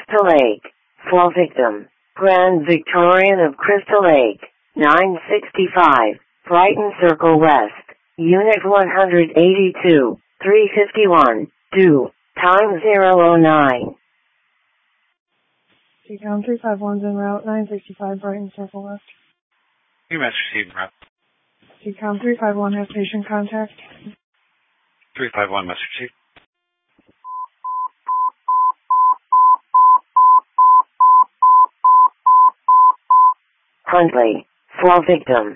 Crystal Lake. Fall victim, Grand Victorian of Crystal Lake, 965, Brighton Circle West, Unit 182, 351, due, time 009. Seacom 351's en route, 965 Brighton Circle West. Your message received, route. Seacom 351 has patient contact. 351 message received. Huntley, fall victim,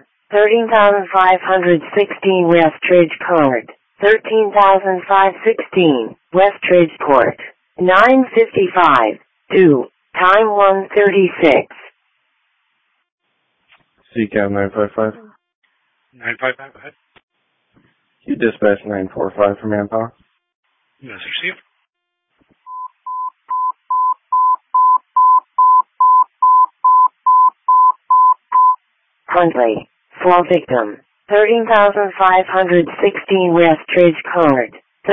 13,516 Westridge Court, 13,516 Westridge Court, 955, due, time 1:36. Seacom 955. 955, go ahead. You dispatch 945 from Manpower. Message received. Huntley, fall victim, 13,516 Westridge Court,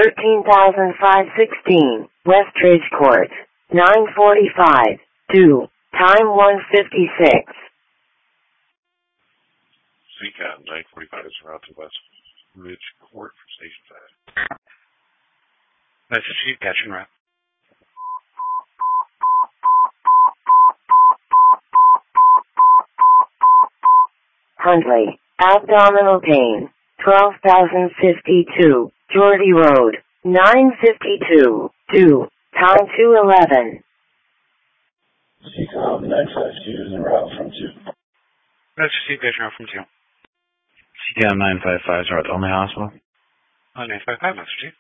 13,516 Westridge Court, 945, due, time 1:56. Seacom 945 is route to West Ridge Court for Station 5. Message received, catching route. Huntley, abdominal pain, 12,052, Geordie Road, 952, due, time 2:11. Seacom 952 is en route from 2. Message received, catching route from 2. Seacom 955 is route to Olney Hospital. 955 message received.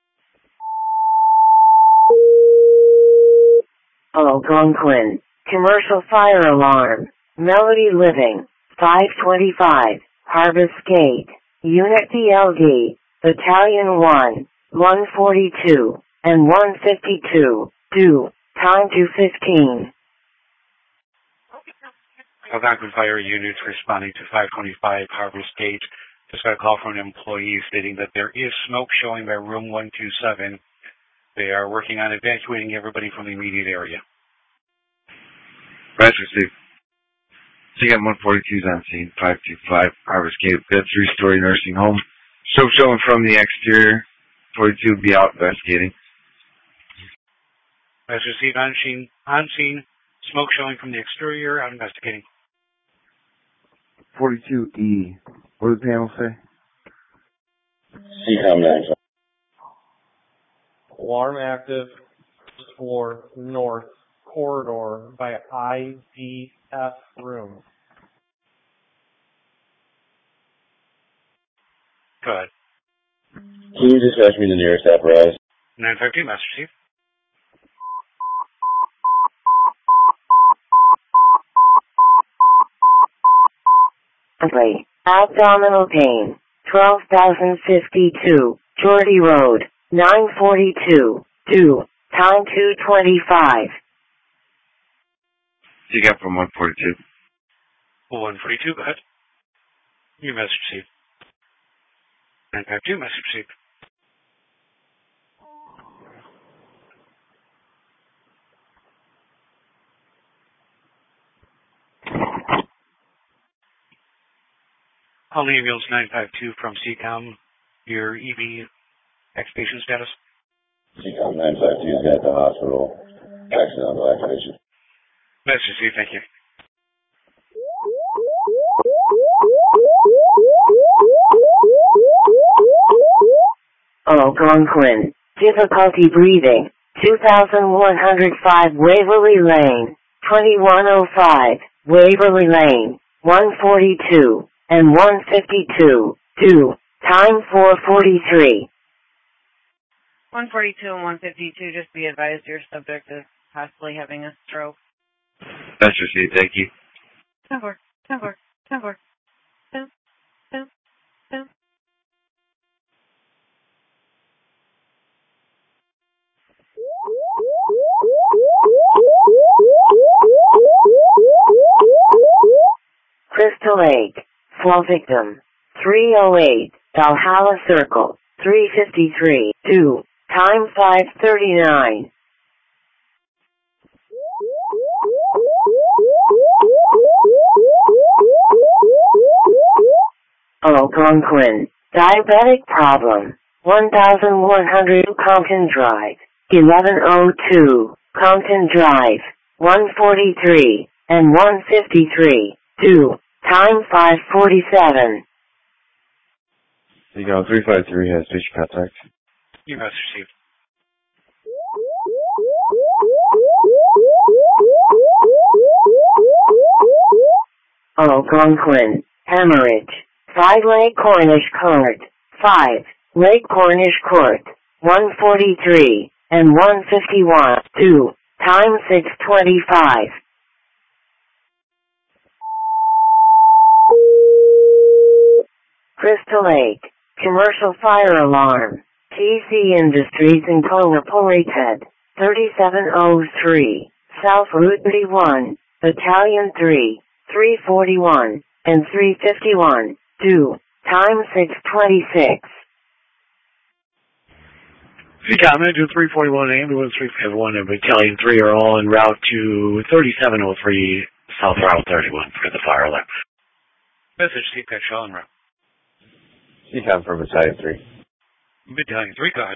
Algonquin, commercial fire alarm, Melody Living, 525, Harvest Gate, Unit BLD, Battalion 1, 142, and 152, due, time 2:15. Algonquin Fire units responding to 525 Harvest Gate. Just got a call from an employee stating that there is smoke showing by room 127. They are working on evacuating everybody from the immediate area. Message received. Seacom 142 is on scene, 525 Harvest Gate, bed 3-story nursing home. Smoke showing from the exterior. 42 be out investigating. Message received on scene. Smoke showing from the exterior. Out investigating. 42E. What did the panel say? Seacom 955. Alarm active for north corridor by IDF room. Go ahead. Can you dispatch me the nearest apparatus? 952 message received. Huntley, abdominal pain, 12,052, Geordie Road, 942, due, time 2:25. Seacom from 142. 142, go ahead. Your message received. 952 message received. Holly Ambulance 952 from Seacom. Your EV extubation status? Seacom 952 is at the hospital. Accidental activation. Message received, thank you. Algonquin, difficulty breathing, 2105 Waverly Lane, 2105 Waverly Lane, 142, and 152, due, time 4:43. 142 and 152, just be advised your subject is possibly having a stroke. Message received, thank you. 10-4, 10-4, 10-4, 10, 10, 10. Crystal Lake, fall victim, 308, Valhalla Circle, 353, due, time 5:39. Algonquin. Diabetic problem. 1100 Compton Drive. 1102 Compton Drive. 143 and 153. 2. Time 5:47. Seagull 353 has patient contact. Your message received. Algonquin. Hemorrhage. 5 Lake Cornish Court. 5. Lake Cornish Court. 143 and 151. 2. Time 6:25. Crystal Lake. Commercial fire alarm. TC Industries in Colnaporated. 3703. South Route 31. Battalion 3. 341 and 351. 2. Time 6:26. Seacom Engine 341, Ambulance 351, and Battalion 3 are all en route to 3703 South Route 31 for the fire alarm. Message CPAC Shaw en route. Seacom for Battalion 3. Battalion 3, go ahead.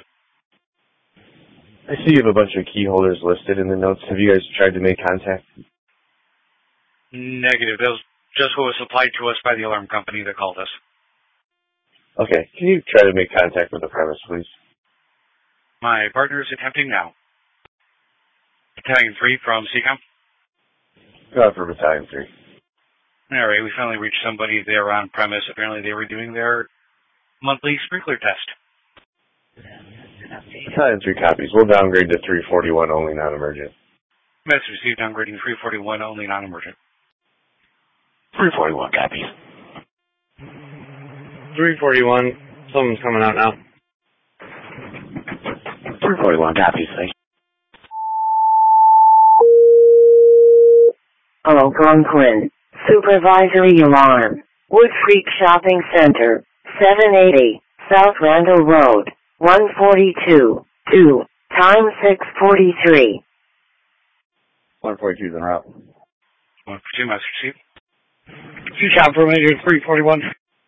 I see you have a bunch of key holders listed in the notes. Have you guys tried to make contact? Negative. That was just what was supplied to us by the alarm company that called us. Okay. Can you try to make contact with the premise, please? My partner is attempting now. Battalion 3 from CCOM. Go out for Battalion 3. Alright, we finally reached somebody there on premise. Apparently they were doing their monthly sprinkler test. Battalion 3 copies. We'll downgrade to 341 only non-emergent. Message received, downgrading 341 only non-emergent. 341 copies. 341. Someone's coming out now. 341 copies, thanks. Algonquin. Supervisory alarm. Wood Creek Shopping Center. 780 South Randall Road. 142. 2. Time 6:43. 142 is en route. 142, message received. Seacom from Engine 341.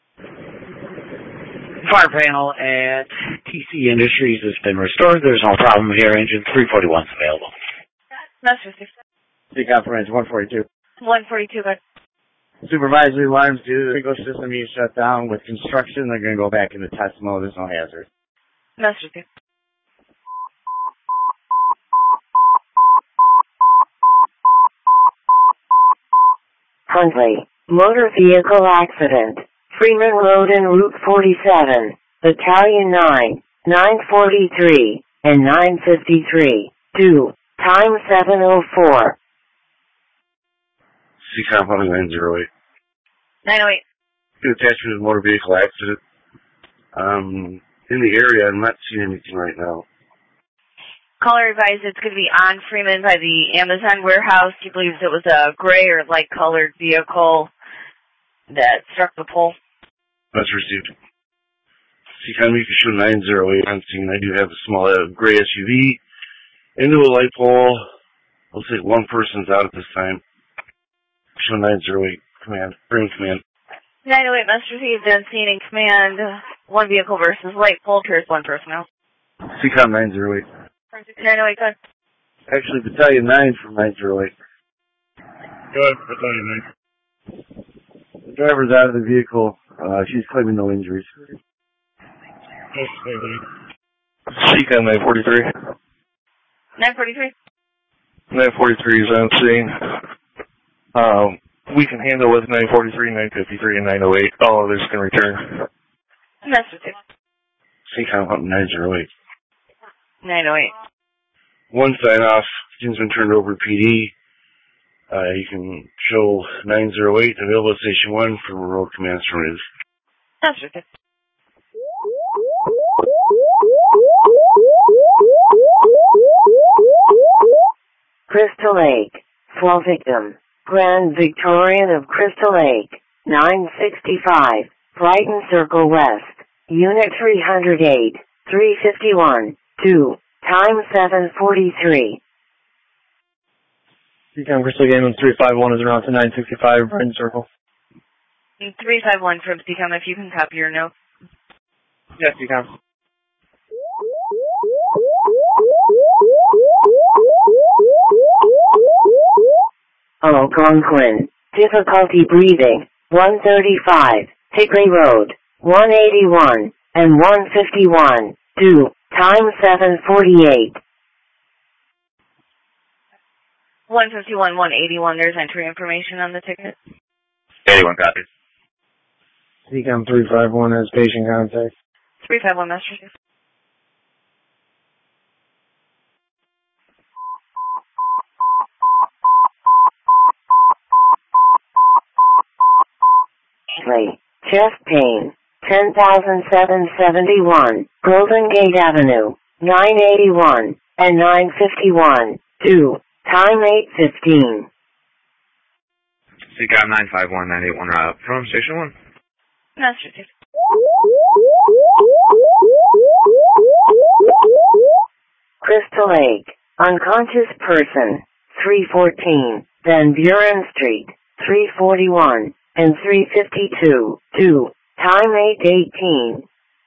Fire panel at TC Industries has been restored. There's no problem here. Engine 341 is available. Message received. Seacom from Engine 142. 142, good. Supervisory alarms due to the sprinkler system being shut down with construction. They're going to go back into test mode. There's no hazard. Message received. Huntley. Motor vehicle accident. Freeman Road and Route 47. Battalion 9. 943 and 953. 2. Time 7:04. CCOM Hunting 908. 908. Good attachment to a motor vehicle accident. In the area, I'm not seeing anything right now. Caller advised it's going to be on Freeman by the Amazon warehouse. He believes it was a gray or light colored vehicle that struck the pole. That's received. CCOM, you can show 908 on scene. I do have a small gray SUV into a light pole. Looks like one person's out at this time. Show 908 command. Bring command. 908 message received on scene in command. One vehicle versus light pole. Appears one person out. CCOM 908. 908, good. Actually, Battalion 9 from 908. Go ahead, Battalion 9. The driver's out of the vehicle. She's claiming no injuries. Seacom 943. 943. 943 is on scene. We can handle with 943, 953, and 908. All others can return. Message received. CCOM 908. 908. One sign off. Things been turned over to PD. You can show 908 available at Station 1 for road command alternatives. Message received. Crystal Lake. Fall victim. Grand Victorian of Crystal Lake. 965. Brighton Circle West. Unit 308. 351. 2. Time 7:43. Seacom Crystal Game 351 is around to 965 Brighton Circle. 351 from CCOM, if you can copy your note. Yes, you can. Algonquin. Difficulty breathing. 135. Hickory Road. 181 and 151. Due. Time 7:48. 151, 181, there's entry information on the ticket. 81 copies. CCOM 351 has patient contact. 351, Master Chief. Chest pain. 10,771. Golden Gate Avenue. 981 and 951. Due. Time 8:15. CCOM 951, 981 route from Station 1. Master Chief. Crystal Lake. Unconscious person. 314. Van Buren Street. 341 and 352. Due. Time 8:18.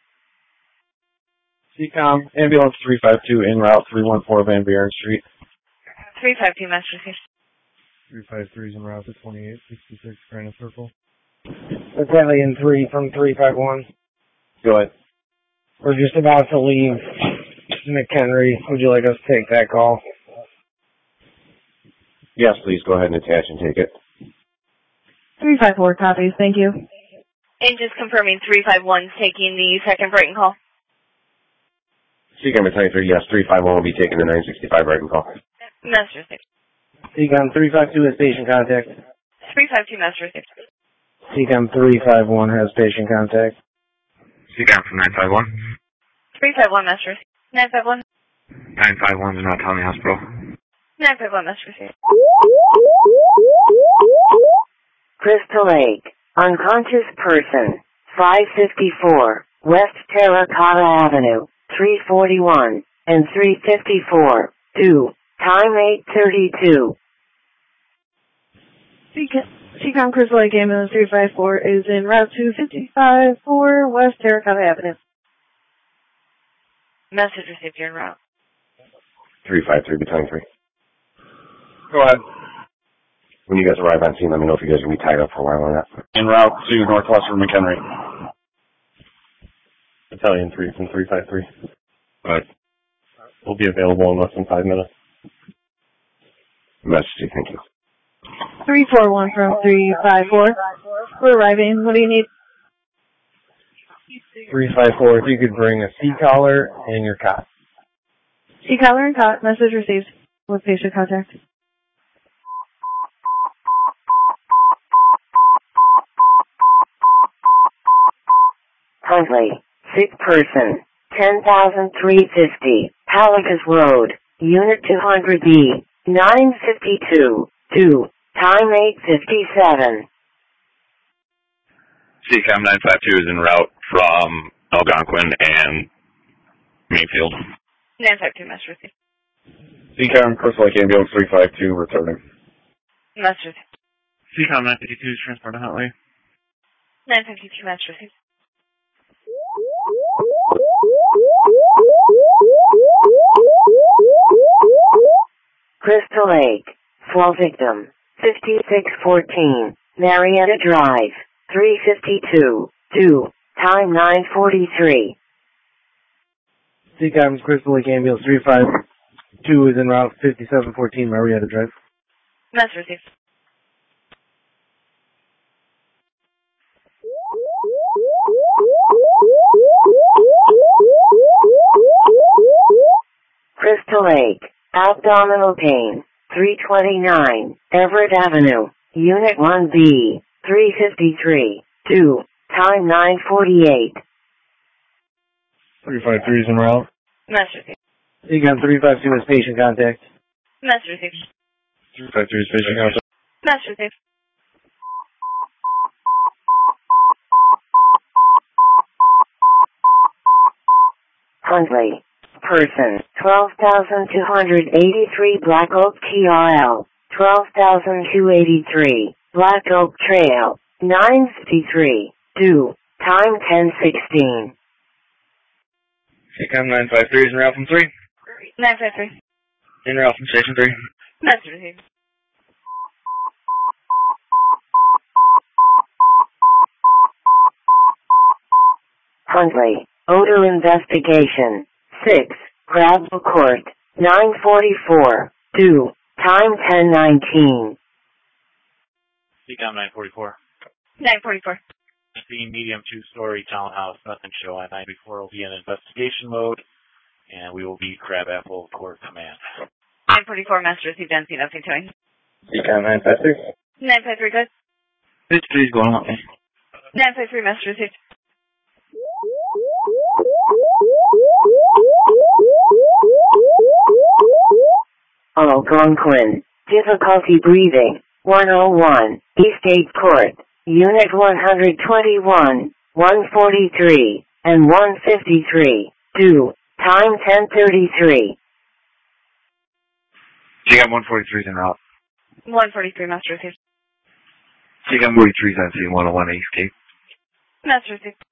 CCOM, ambulance 352 en route 314 Van Buren Street. 352, Master Chief. 353 is en route to 2866 Granite Circle. Battalion 3 from 351. Go ahead. We're just about to leave McHenry. Would you like us to take that call? Yes, please go ahead and attach and take it. 354 copies, thank you. And just confirming 351's taking the second Brighton call. CCOM Battalion 3, yes, 351 will be taking the 965 Brighton call. Master Chief. CCOM 352 has patient contact. 352, Master Chief. CCOM 351 has patient contact. CCOM from 951. 351, Master Chief. 951. 951's in route Tony Hospital. 951, Master Chief. Crystal Lake. Unconscious person. 554. West Terracotta Avenue. 341 and 354. Due. Time 8:32. CCOM Crystal Lake Ambulance 354 is en route to 554 West Terracotta Avenue. Message received, you're en route. 353 Battalion 3. Go ahead. When you guys arrive on scene, let me know if you guys are going to be tied up for a while or not. En route to Northwestern McHenry. Battalion 3 from 353. Right. We'll be available in less than 5 minutes. Message, thank you. 341 from 354. We're arriving. What do you need? 354, if you could bring a C-collar and your cot. C-collar and cot. Message received. With patient contact. Huntley. Sick person. 10,350. Palagas Road. Unit 200B. 952. Due. Time 8:57. CCOM 952 is en route from Algonquin and Mayfield. 952, Master Chief. CCOM Crystal Lake Ambulance 352 returning. Master Chief. CCOM 952 is transport to Huntley. 952, Master Chief. Crystal Lake. Fall victim. 5614. Marietta Drive. 352. Due. Time 9:43. CCOM's Crystal Lake Ambulance 352 is en route 5714 Marietta Drive. Master Chief. Crystal Lake. Abdominal pain. 329. Everett Avenue. Unit 1B. 353. Due. Time 9:48. 353 is en route. Master Chief. CCOM 352 has patient contact. Master Chief. 353 is patient contact. Master Chief. Huntley. Person. 12,283 Black Oak TRL. 12,283. Black Oak Trail. 9:53. 2. Time 10:16. Seacom 953 is en route from 3. 953. En route from Station 3. Message received. Huntley. Odor investigation. 6. Bradwell Court. 9:44. 2. Time 10:19. Seacom 944. 944. The medium 2-story townhouse, nothing showing. 944 will be in investigation mode, and we will be Crabapple Court Command. 944, message received, NC, nothing showing. Seacom 953. 953, good. This 3 is going up, man. 953, message received. Algonquin. Difficulty breathing. 101. Eastgate Court. Unit 121, 143, and 153. 2. Time 10:33. Seacom 143 is en route. 143, message received. Seacom 43 is on scene 101 Eastgate. Message received.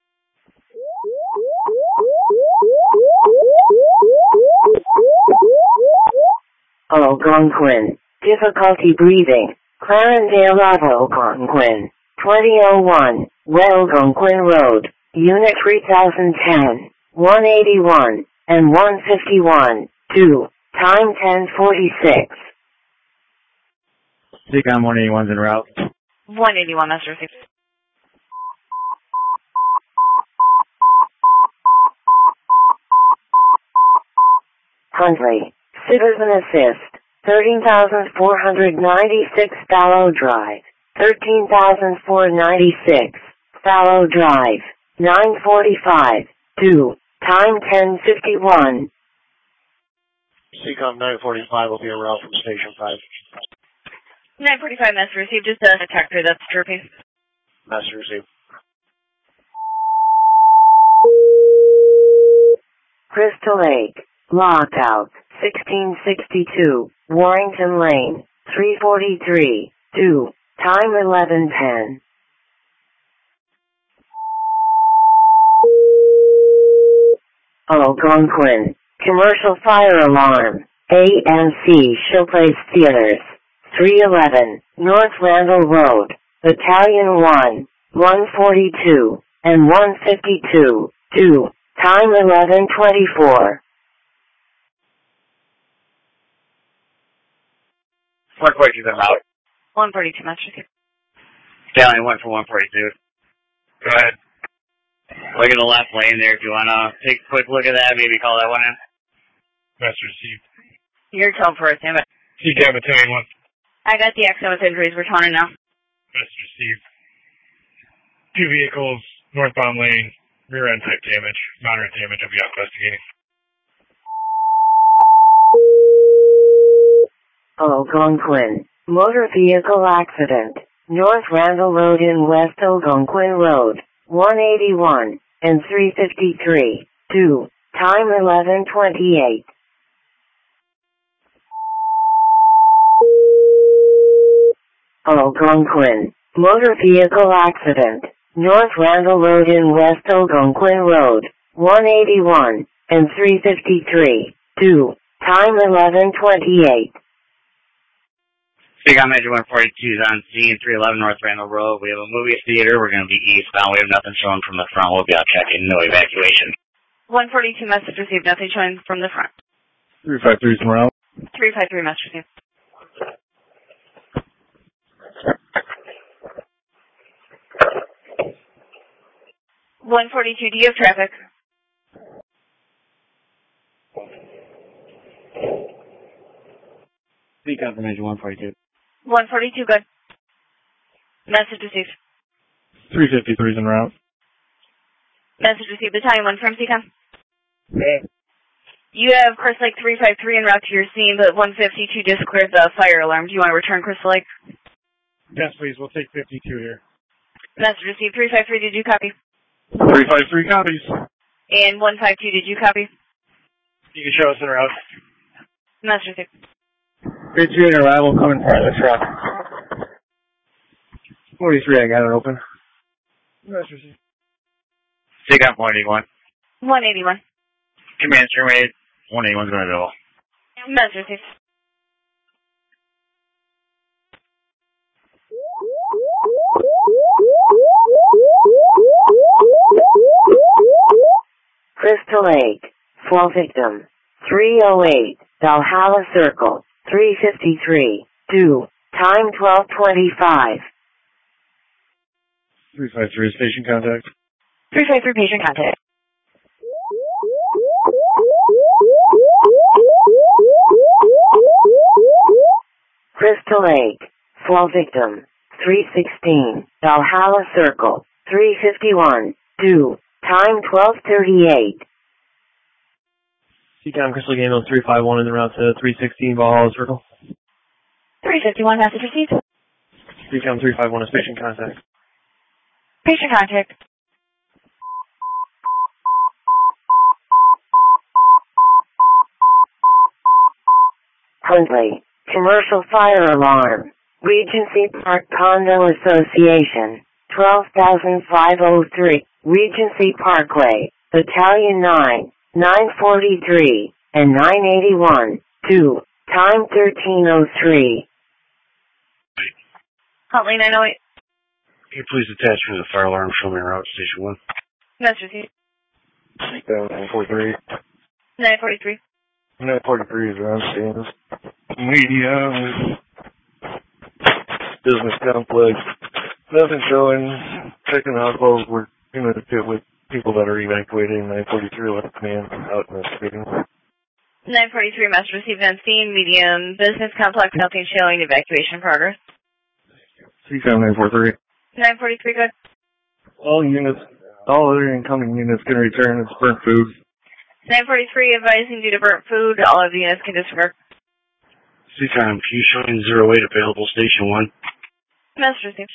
Algonquin. Difficulty breathing. Clarendale Algonquin. 2001, Algonquin Road. Unit 3010, 181, and 151. 2. Time 10:46. Seacom 181 is en route. 181, message received. Huntley. Citizen Assist. 13,496 Fallow Drive. 13,496 Fallow Drive. 9:45. 2. Time 10:51. Seacom 945 will be en route from Station 5. 945, message received. Just a detector that's chirping. Message received. Crystal Lake. Lockout. 1662. Warrington Lane. 343. 2. Time 11:10. Algonquin. Commercial fire alarm. A&C Showplace Theaters. 311 North Randall Road. Battalion 1, 142, and 152. 2. Time 11:24. 142 en route. 142, message received. Battalion 1 for 142. Go ahead. Look at the left lane there if you want to take a quick look at that, maybe call that one in. Message received. Your tone for it, damn it. Seacom Battalion 1. I got the accident with injuries. We're toning now. Message received. 2 vehicles, northbound lane, rear end type damage, moderate damage. I'll be out investigating. Algonquin. Motor vehicle accident. North Randall Road in West Algonquin Road. 181 and 353. 2. Time 11:28. Algonquin. Motor vehicle accident. North Randall Road in West Algonquin Road. 181 and 353. 2. Time 11:28. Seacom Major 142 is on scene, 311 North Randall Road. We have a movie theater. We're going to be eastbound. We have nothing showing from the front. We'll be out checking. No evacuation. 142, message received. Nothing showing from the front. 353 is en route. 353, message received. $142, do you have traffic? Seacom Major 142. 142, good. Message received. 353 is en route. Message received. Battalion 1 from Seacom. Yeah. You have Crystal Lake 353 en route to your scene, but 152 just cleared the fire alarm. Do you want to return Crystal Lake? Yes, please. We'll take 52 here. Message received. 353, did you copy? 353 copies. And 152, did you copy? You can show us en route. Message received. 3-2 in arrival coming for the truck. 43, I got it open. Take out 181. 181. Command terminated. 181's going available. Message received. Crystal Lake, Fall Victim, 308, Valhalla Circle, 353, due, time 12:25. 353, station contact. 353, patient contact. Crystal Lake, Fall Victim, 316, Valhalla Circle, 351, due, time 12:38. Seacom Crystal Lake Ambulance 351 in the route to 316 Valhalla Circle. 351, message received. Seacom 351 is patient contact. Patient contact. Huntley, Commercial Fire Alarm, Regency Park Condo Association, 12,503, Regency Parkway, Battalion 9, 943, and 981, due, time 13:03. Huntley 908. Can you please attach me to the fire alarm, show me route, station 1? Message received. 943. 943. 943 is around stands. Media, business complex. Nothing showing. Checking hospitals. We're communicating with people that are evacuating. 943 left command out investigating. 943, message received on scene. Medium business complex, nothing showing. Evacuation progress. Seacom 943. 943, good. All units, all other incoming units can return. It's burnt food. 943, advising due to burnt food, all of the units can disregard. Seacom, can you show me 08 available, station 1? Message received.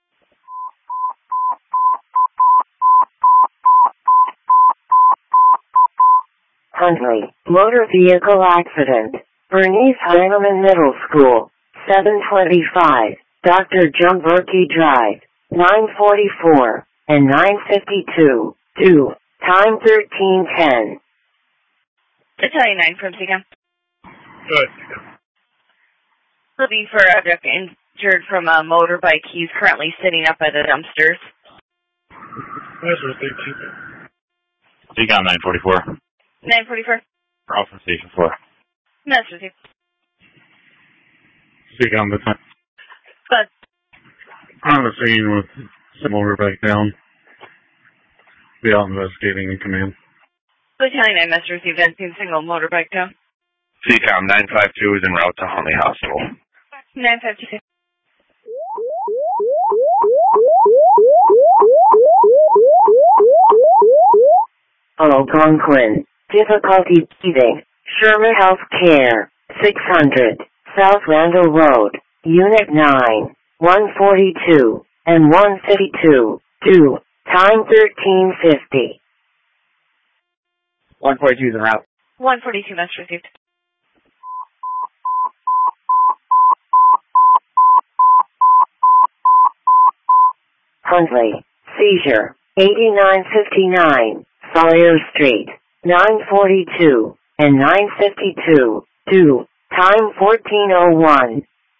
Huntley, motor vehicle accident, Bernice Heinemann Middle School, 725, Dr. Jumberkey Drive, 944, and 952, due, time 13:10. Battalion 9 from Seacom. Good. Looking for a object injured from a motorbike. He's currently sitting up by the dumpsters. That's what they keep. Seacom 944. 944. Call from station 4. Message received. Seacom, that's fine. Good. On the scene with some motorbike down. Be out investigating in command. Battalion 9 message received on scene, single motorbike down. Seacom 952 is en route to Huntley Hospital. 952. Algonquin, difficulty breathing, Sherman Healthcare, 600, South Randall Road, Unit 9, 142, and 152, due, time 13:50. 142 is en route. 142 message received. Huntley, seizure, 8959, Sawyer Street, 942, and 952, due, time 14:01.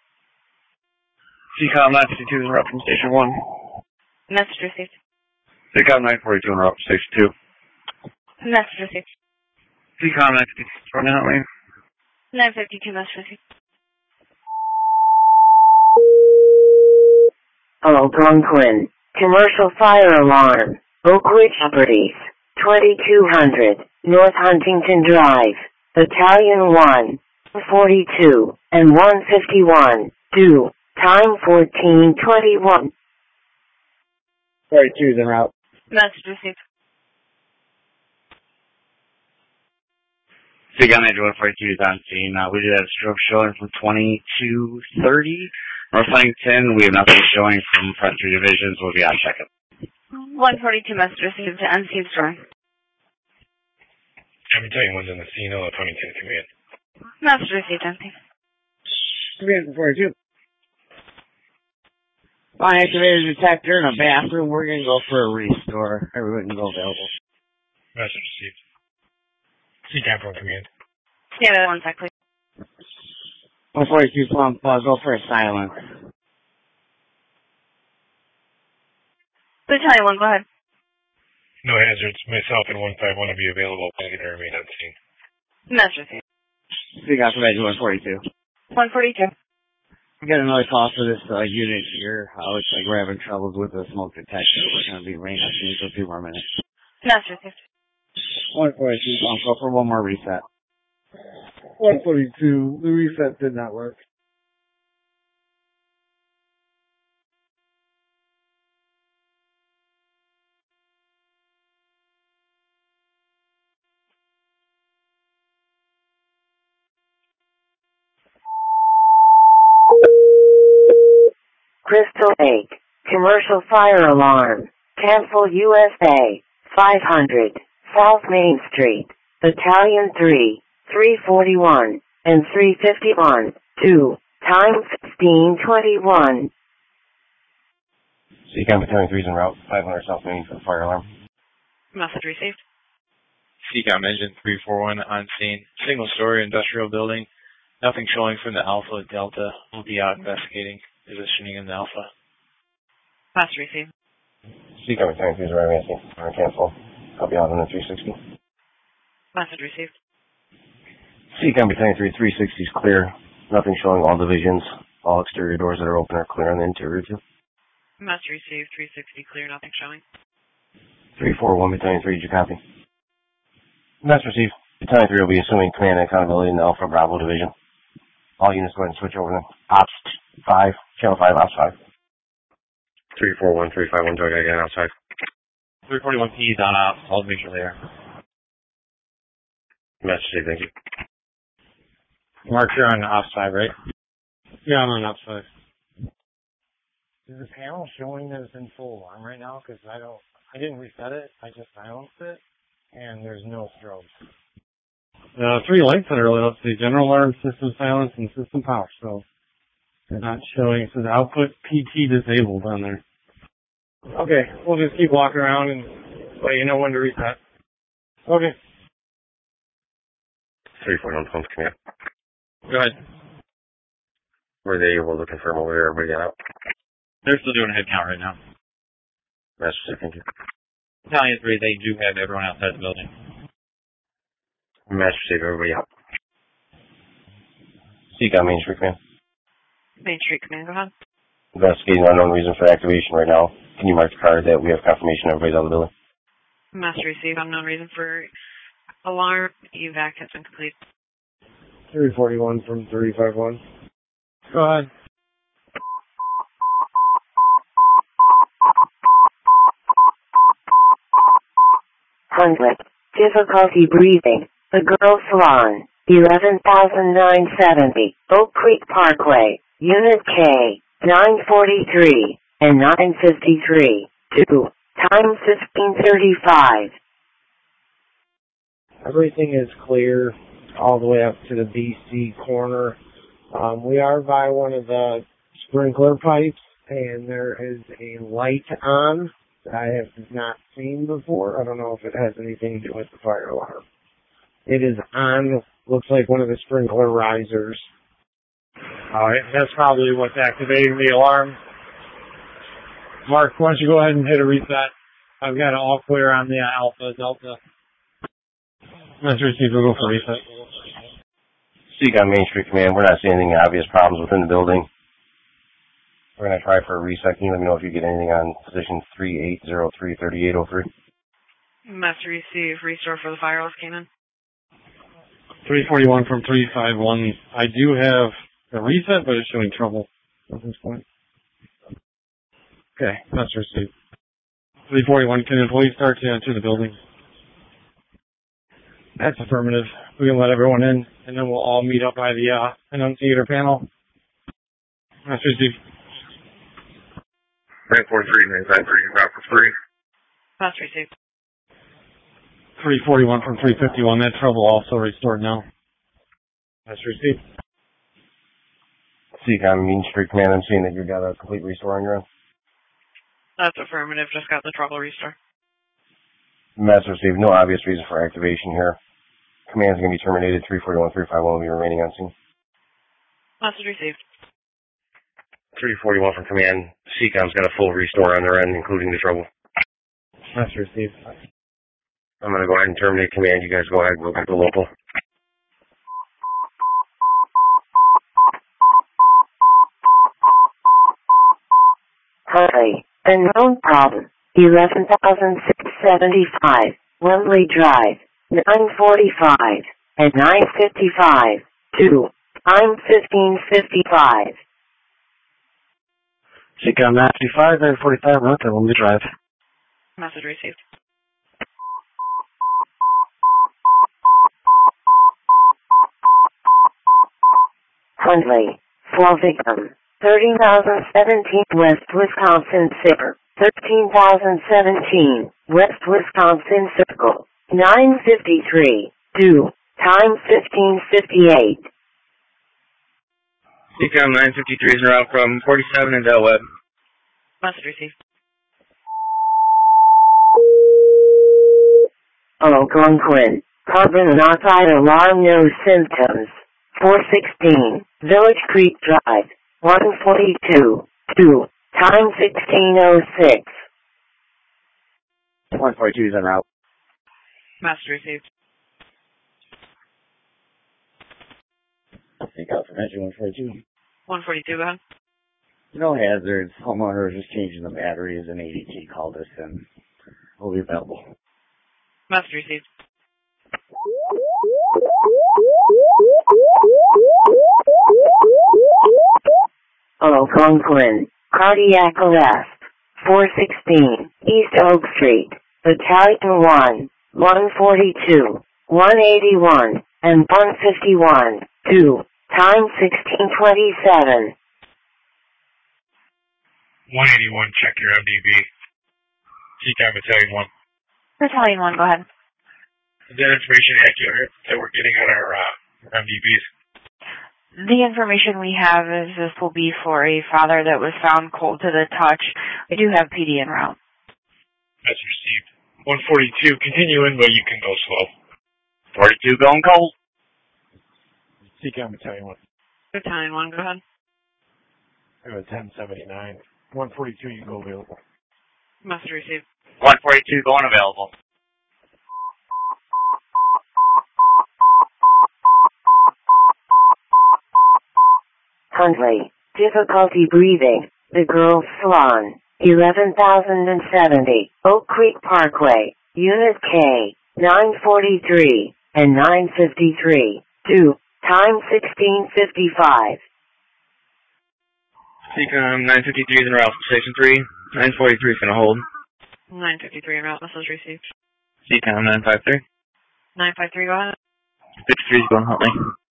Seacom 952 is en route from station 1. Message received. Seacom 942 en route to station 2. Message received. Seacom 952 from Huntley. 952 message received. Algonquin, commercial fire alarm, Oakwood Properties, 2200, North Huntington Drive, Battalion 1, 42, and 151, due, time 14:21. 42 is en route. Message received. Seacom 9142 is on scene. We did have a stroke showing from 2230. North Huntington, we have nothing showing from front 3 divisions. We'll be on checkup. 142 message received to unseen story. I'm telling you, one's in the scene of Huntington Command. Message received, unseen. Command 42. Unactivated detector in a bathroom. We're going to go for a restore. Everyone can go available. Message received. CCAM from command. Yeah, 1 sec, please. 142 Plum Plug, go for a silence. Battalion 1, go ahead. No hazards. Myself and 151 will be available. Planning to remain on scene. Message received. We got somebody to 142. 142. We got another call for this unit here. It's like we're having troubles with the smoke detector. We're going to be rain up for 2 more minutes. Message received. 142 Plum, go for one more reset. 142, the reset did not work. Crystal Lake, commercial fire alarm, cancel USA, 500, South Main Street, Battalion 3, 341, and 351, 2, time 1621. CCAM Battalion 3 is en route, 500 South Main for the fire alarm. Message received. CCAM Engine 341 on scene. Single story industrial building. Nothing showing from the Alpha Delta. We'll be out investigating. Positioning in the Alpha. Message received. CCAM Battalion 3 is arriving at scene. Fire cancel. Copy out on the 360. Message received. CCAM Battalion 3, 360 is clear. Nothing showing. All divisions. All exterior doors that are open are clear on the interior too. Message received. 360 clear. Nothing showing. 341 Battalion 3, did you copy? Message received. Battalion 3 will be assuming command and accountability in the Alpha Bravo division. All units go ahead and switch over to Ops 5, Channel 5, Ops 5. 341, 351, Doug again outside. 341 P is on ops. I'll make sure they are. Message, thank you. Mark, you're on ops 5, right? Yeah, I'm on ops 5. Is the panel showing that it's in full alarm right now? Because I didn't reset it. I just silenced it, and there's no strobes. 3 lights that are lit up, the general alarm, system silence, and system power. So they're not showing. It says output PT disabled on there. Okay, we'll just keep walking around and let you know when to reset. Okay. 341, Plum's command. Go ahead. Were they able to confirm over there everybody got out? They're still doing a head count right now. Message, thank you. Battalion 3, they do have everyone outside the building. Message, everybody out. CCAM Main Street Command. Main Street Command, go ahead. Investigating unknown reason for activation right now. Can you mark the card that we have confirmation everybody's out of the building? Message received. Unknown reason for alarm. Evac has been complete. 341 from 351. Go ahead. Hundred, difficulty breathing, the Girls Salon, 11,970, Oak Creek Parkway, Unit K, 943, and 953, 2, time 1535. Everything is clear all the way up to the BC corner. We are by one of the sprinkler pipes, and there is a light on that I have not seen before. I don't know if it has anything to do with the fire alarm. It is on, looks like one of the sprinkler risers. Alright, that's probably what's activating the alarm. Mark, why don't you go ahead and hit a reset? I've got it all clear on the Alpha Delta. Let's receive a go for reset. CCAM Main Street Command, we're not seeing any obvious problems within the building. We're going to try for a reset. Can you let me know if you get anything on position 3803-3803? Must receive. Restore for the firewalls came in. 341 from 351. I do have a reset, but it's showing trouble at this point. Okay, that's received. 341, can employees start to enter the building? That's affirmative. We can let everyone in, and then we'll all meet up by the annunciator panel. That's received. 943, 953, route for 3. Must receive. 341 from 351. That trouble also restored now. That's received. CCAM Main Street Command, I'm seeing that you got a complete restore on your end. That's affirmative. Just got the trouble restore. Message received. No obvious reason for activation here. Command's going to be terminated. 341-351 will be remaining on scene. Message received. 341 from command. CCOM's got a full restore on their end, including the trouble. Message received. I'm going to go ahead and terminate command. You guys go ahead and go back to local. Hurry. Unknown problem. 11,675. Wembley Drive. 9:45 and 9:55. 2. Time 15:55. CCOM 955, 945, route to Wembley Drive. Message received. Hundley. 4 victim. 13,017 West Wisconsin Zipper. 13,017 West Wisconsin Circle. 9:53. 2. Time 15:58. CCOM 953 is en route from 47 and Del Webb. Message received. Algonquin. Carbon monoxide alarm, no symptoms. 416. Village Creek Drive. 142. 2. Time 16:06. 142 is en route. Message received. Take out from engine 142. 142, go ahead. No hazards. Homeowner is just changing the batteries and ADT called us and will be available. Message received. Algonquin. Cardiac arrest. 416. East Oak Street. Battalion 1. 142. 181. And 151. 2. Time 16:27. 181, check your MDB. CCOM Battalion 1. Battalion 1, go ahead. Is that information accurate that we're getting on our MDBs? The information we have is this will be for a father that was found cold to the touch. We do have PD en route. That's received. 142, continue in, but you can go slow. 42 going cold. CCOM Battalion 1. Battalion 1, go ahead. I have a 1079. 142, you go available. Message received. 142 going available. Hundley. Difficulty breathing. The Girls Salon. 11,070. Oak Creek Parkway. Unit K. 9:43 and 9:53. 2. Time 16:55. CCOM 953 is en route from Station 3. 943 is going to hold. 953 en route, message received. CCOM 953. 953, go ahead. 53 is going Huntley.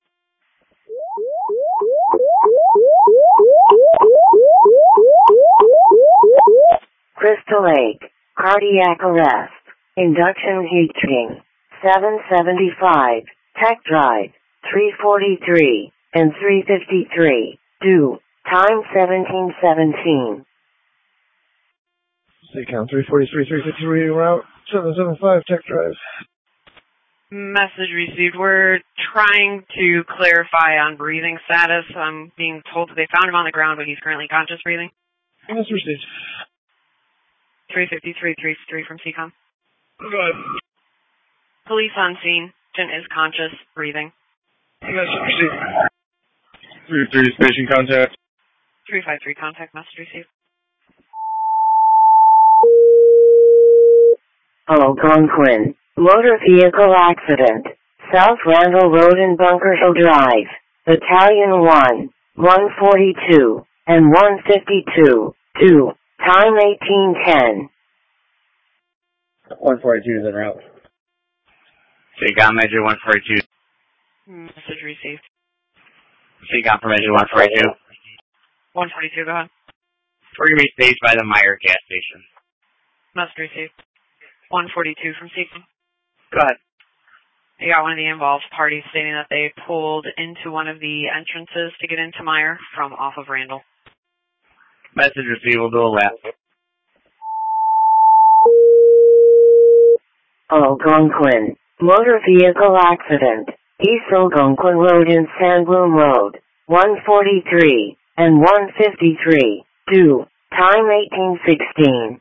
Crystal Lake. Cardiac arrest. Induction heat treating. 775. Tech Drive. 343 and 353. 2. Time 17:17. CCOM 343, 353 route 775 Tech Drive. Message received. We're trying to clarify on breathing status. I'm being told that they found him on the ground, but he's currently conscious breathing. Message received. 353, 33 from CCOM. Go ahead. Police on scene. Agent is conscious breathing. Message received. 330 station contact. 353 contact, message received. Algonquin. Motor vehicle accident. South Randall Road and Bunker Hill Drive. Battalion 1. 142 and 152. 2. Time 18:10. 142 is en route. CCOM Major 142. Message received. CCOM for Major 142. 142, go ahead. We're going to be staged by the Meyer gas station. Message received. 142 from CCOM. Go ahead. You got one of the involved parties stating that they pulled into one of the entrances to get into Meyer from off of Randall. Message received. We'll do a lap. Algonquin. Motor vehicle accident. East Algonquin Road and San Bloom Road. 143 and 153. 2. Time 1816.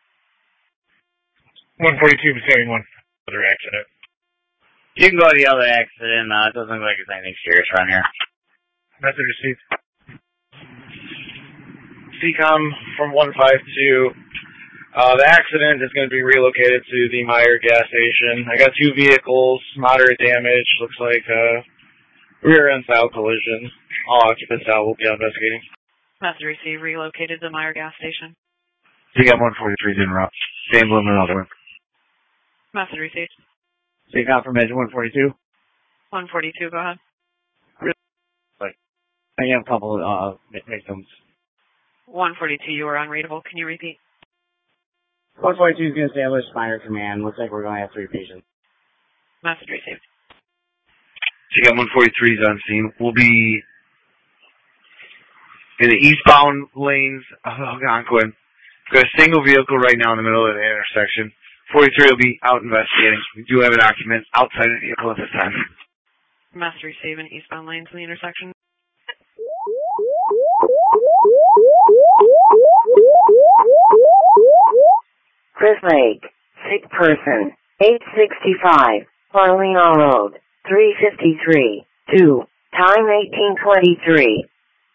142 pursuing one other accident. You can go to the other accident. It doesn't look like there's anything serious around here. Message received. CCOM from 152. The accident is going to be relocated to the Meyer gas station. I got 2 vehicles, moderate damage. Looks like rear end style collision. All occupants out will be investigating. Message received. Relocated to Meyer gas station. CCOM 143 is en route. Same bloom and other one. Message received. CCOM from Engine 142. 142. Go ahead. I have a couple victims. 142. You are unreadable. Can you repeat? 142 is going to establish minor command. Looks like we're going to have 3 patients. Message received. CCOM 143 is on scene. We'll be in the eastbound lanes of Algonquin. We've got a single vehicle right now in the middle of the intersection. 43 will be out investigating. We do have an occupant outside of the vehicle at this time. Message received in eastbound lanes in the intersection. Chris Lake. Sick person. 865. Carlino Road. 353. 2. Time 1823.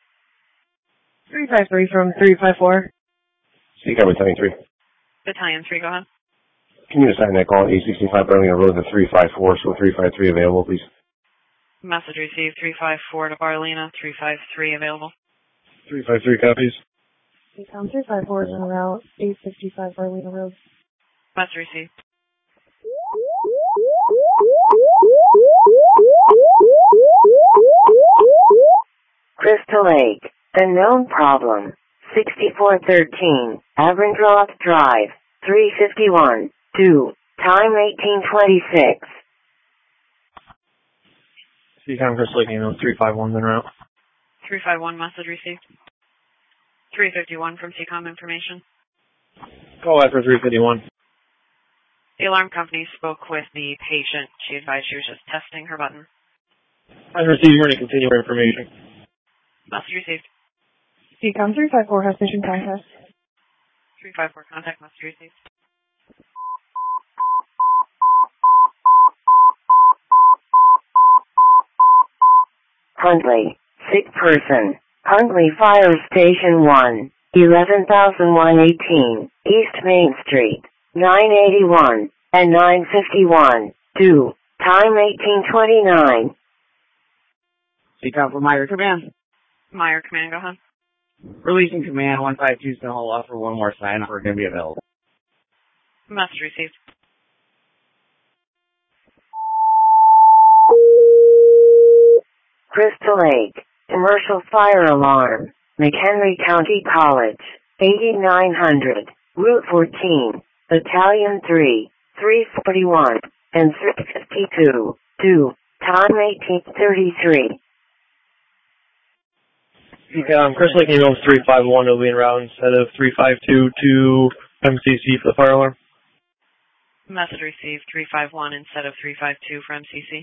353 from 354. CCOM Battalion 3. Battalion 3, go ahead. Can you assign that call at 865 Burlington Road to 354, so 353 available, please? Message received. 354 to Barlina. 353 available. 353 copies. CCOM 354 is en route. 865 Barlina Road. Message received. Crystal Lake. Unknown problem. 6413. Abrandroth Drive. 351. 2. Time 1826. CCOM Chris Lake, 351 en route. 351 message received. 351 from CCOM information. Call after 351. The alarm company spoke with the patient. She advised she was just testing her button. As received, we're going to continue our information. Message received. CCOM 354 has mission contact. 354 contact message received. Huntley. Sick person. Huntley Fire Station 1. 11,118. East Main Street. 981 and 951. 2. Time 1829. CCOM from Meyer Command. Meyer Command, go ahead. Releasing command 152 is going to hold off for one more sign. We're going to be available. Message received. Crystal Lake. Commercial fire alarm. McHenry County College. 8900. Route 14. Battalion 3. 341 and 352. 2. Time 1833. CCOM Chris Lake, 351 will be en route instead of 352 to MCC for the fire alarm. Message received. 351 instead of 352 for MCC.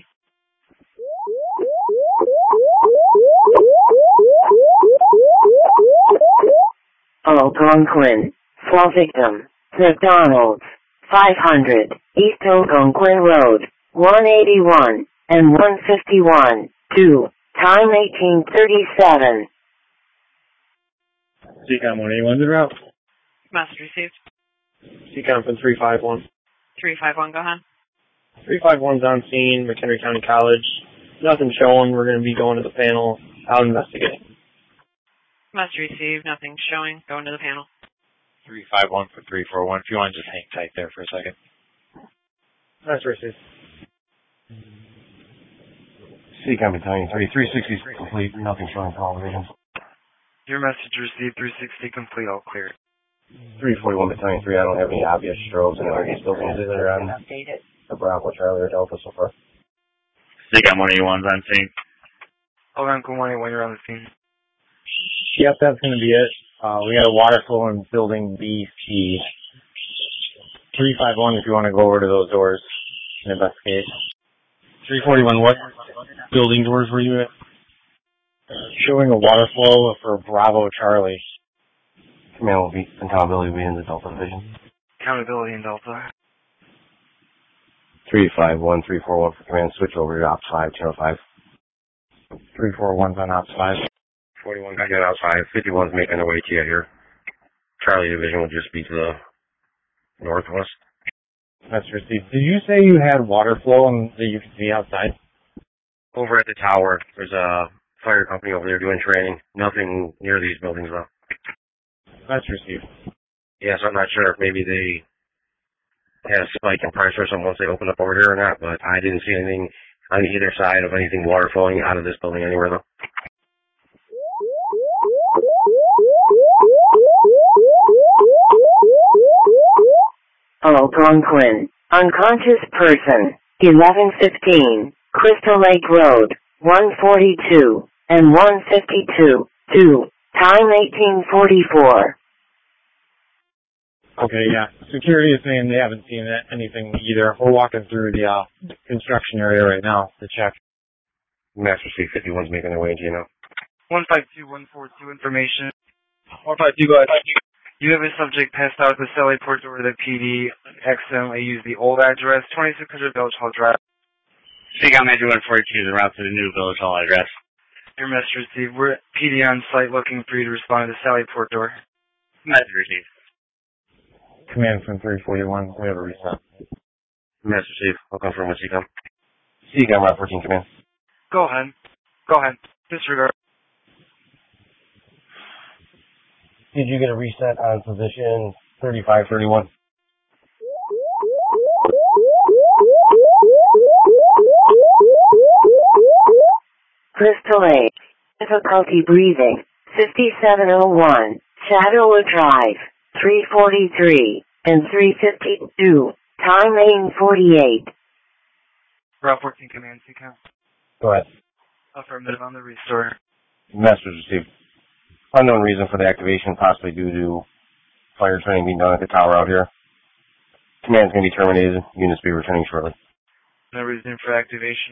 Algonquin. Fall victim. McDonald's. 500. East Algonquin Road. 181 and 151. 2. Time 1837. CCOM 181 en route. Message received. CCOM from 351. 351, go ahead. 351's on scene, McHenry County College. Nothing showing. We're going to be going to the panel, out investigating. Message received. Nothing showing. Going to the panel. 351 for 341. If you want to just hang tight there for a second. Message received. CCOM Battalion 3. 360 complete. Nothing showing for all divisions. Your message received. 360 complete. All clear. 341 Battalion 3. I don't have any obvious strobes and emergency buildings either on the Bravo, Charlie, or Delta so far. CCOM 181's on scene. Algonquin 181, you're on the scene. Yep, that's going to be it. We got a water flow in building BC. 351 if you want to go over to those doors and investigate. 341, what building doors were you at? Showing a water flow for Bravo Charlie. Command will be, accountability will be in the Delta Division. Accountability in Delta. 351, 341 for command, switch over to Ops 5, Channel 5. 341's on Ops 5. 41 got Ops 5, 51's making their way to you here. Charlie Division will just be to the northwest. That's received. Did you say you had water flow and that you could see outside? Over at the tower, there's a fire company over there doing training. Nothing near these buildings though. That's received. Yes, I'm not sure if maybe they had a spike in pressure or something once they opened up over here or not, but I didn't see anything on either side of anything water flowing out of this building anywhere though. Algonquin, unconscious person, 1115, Crystal Lake Road, 142, and 152, 2, time 1844. Okay, yeah. Security is saying they haven't seen anything either. We're walking through the construction area right now to check. Master C-51's making their way into you now. 152-142 information. 152, go ahead. You have a subject passed out at the Sally Port door of the PD, accidentally used the old address, 2600 Village Hall Drive. Seacom Major 142 is en route to the new Village Hall address. Your message received. We're at PD on site looking for you to respond to the Sally Port door. Message received. Command from 341, we have a reset. Master Chief, I'll confirm with Seacom. Seacom, Route 14, command. Go ahead. Go ahead. Disregard. Did you get a reset on position 3531? Crystal Lake, difficulty breathing, 5701, Shadowwood Drive, 343, and 352, time 1848. Route 14 command, Seacom. Go ahead. Affirmative on the restore. Message received. Unknown reason for the activation, possibly due to fire training being done at the tower out here. Command's going to be terminated. Units will be returning shortly. No reason for activation.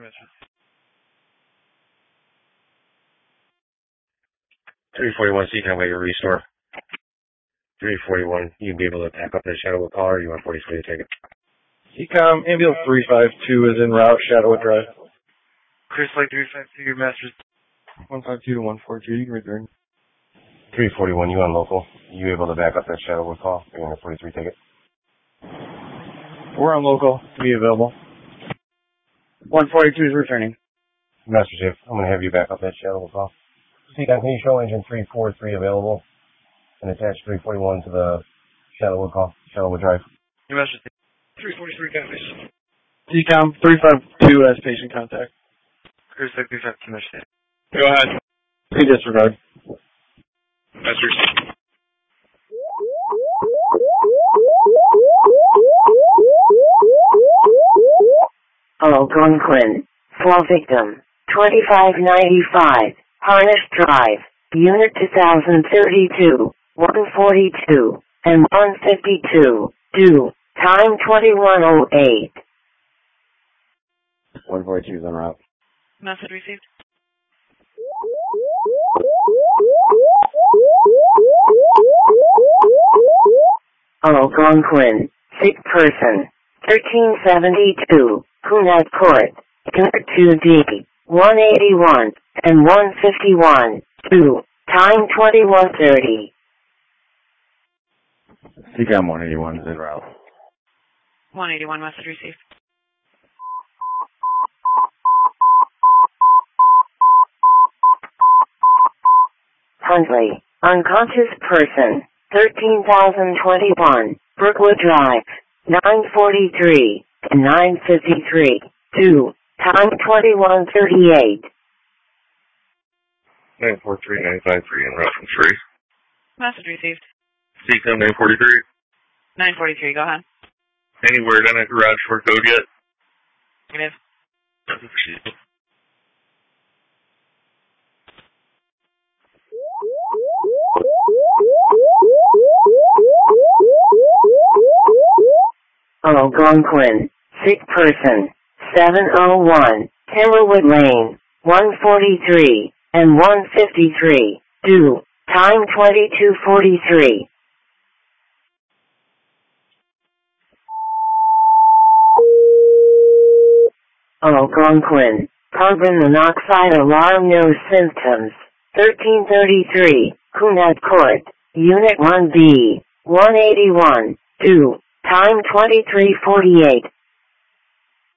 341, Seacom, got your restore. 341, you'd be able to pack up that Shadowwood caller, or you want 43 to take it? Seacom, ambulance 352 is en route, Shadowwood Drive. Chris Lake 352, your master's 152 to 142, you can return. 341, you on local. You able to back up that Shadowwood call? You're going to 43 ticket. We're on local. Be available. 142 is returning. Master Chief, I'm going to have you back up that Shadowwood call. Seacom, can you show engine 343 available and attach 341 to the Shadowwood call, Shadowwood Drive? Your master's 343 contact. Seacom 352 as patient contact. Chris Lake 352, Michigan. Go ahead. Please disregard. Master. Algonquin, fall victim, 2595, Harness Drive, Unit 2032, 142, and 152, due, time 2108. 142 is en route. Message received. Algonquin, sick person, 1372, Kunat Court, Unit 2D, 181, and 151, 2, time 2130. Seacom 181 is en route. 181, message received. Huntley, unconscious person, 13,021, Brookwood Drive, 943 to 953, 2, time 2138. 943, 953 en route from 3. Message received. Seacom 943. 943, go ahead. Any word on a garage door code yet? Negative. Algonquin, sick person, 701, Timberwood Lane, 143, and 153, due, time 22:43. Algonquin, carbon monoxide alarm, no symptoms, 1333, Cunard Court, Unit 1B, 181, due, time 23:48.